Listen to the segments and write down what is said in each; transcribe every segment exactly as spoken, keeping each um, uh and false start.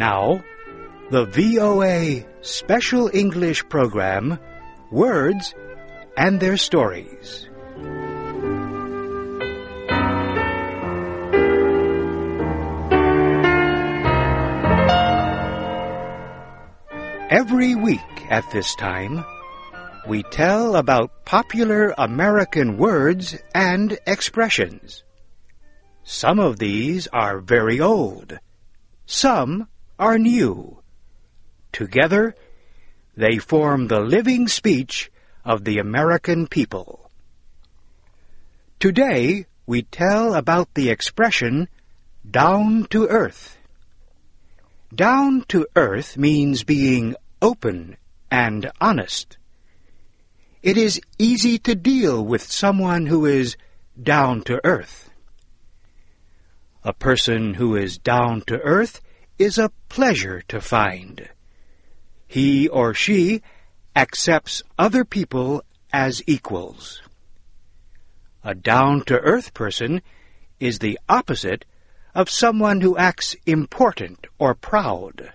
Now, the V O A Special English Program, Words and Their Stories. Every week at this time, we tell about popular American words and expressions. Some of these are very old. Some are new. Together, they form the living speech of the American people. Today, we tell about the expression, down to earth. Down to earth means being open and honest. It is easy to deal with someone who is down to earth. A person who is down to earth is a pleasure to find. He or she accepts other people as equals. A down-to-earth person is the opposite of someone who acts important or proud.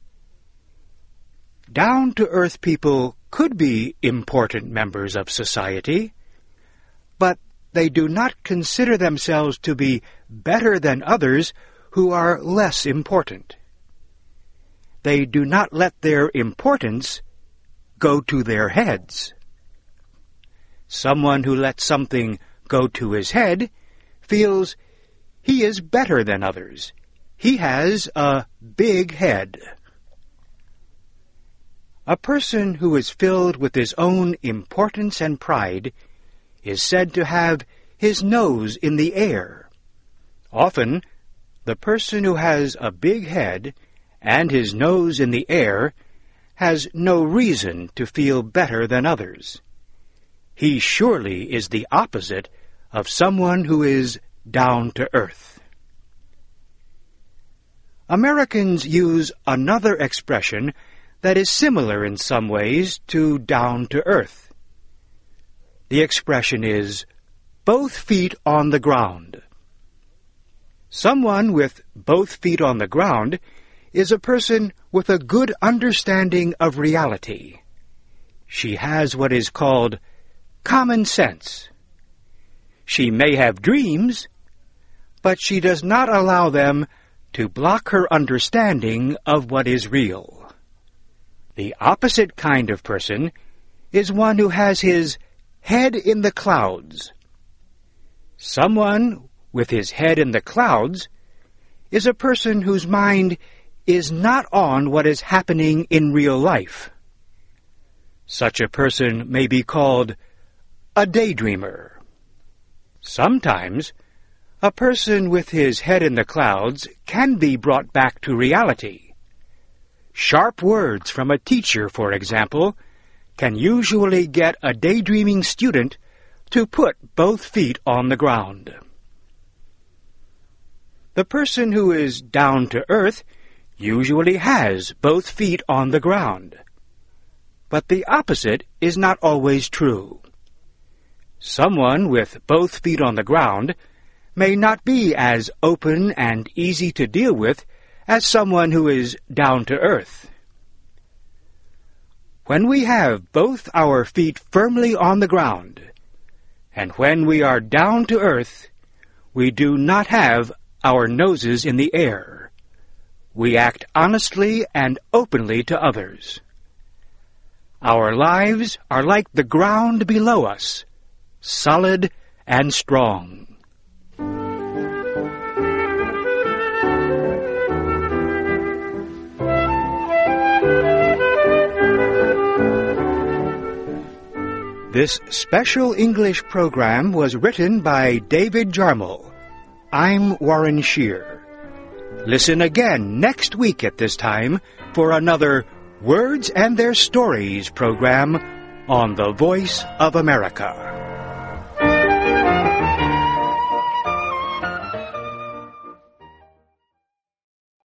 Down-to-earth people could be important members of society, but they do not consider themselves to be better than others who are less important. They do not let their importance go to their heads. Someone who lets something go to his head feels he is better than others. He has a big head. A person who is filled with his own importance and pride is said to have his nose in the air. Often, the person who has a big head and his nose in the air has no reason to feel better than others. He surely is the opposite of someone who is down to earth. Americans use another expression that is similar in some ways to down to earth. The expression is both feet on the ground. Someone with both feet on the ground is a person with a good understanding of reality. She has what is called common sense. She may have dreams, but she does not allow them to block her understanding of what is real. The opposite kind of person is one who has his head in the clouds. Someone with his head in the clouds is a person whose mind is not on what is happening in real life. Such a person may be called a daydreamer. Sometimes, a person with his head in the clouds can be brought back to reality. Sharp words from a teacher, for example, can usually get a daydreaming student to put both feet on the ground. The person who is down to earth usually has both feet on the ground. But the opposite is not always true. Someone with both feet on the ground may not be as open and easy to deal with as someone who is down to earth. When we have both our feet firmly on the ground, and when we are down to earth, we do not have our noses in the air. We act honestly and openly to others. Our lives are like the ground below us, solid and strong. This special English program was written by David Jarmel. I'm Warren Shear. Listen again next week at this time for another Words and Their Stories program on the Voice of America.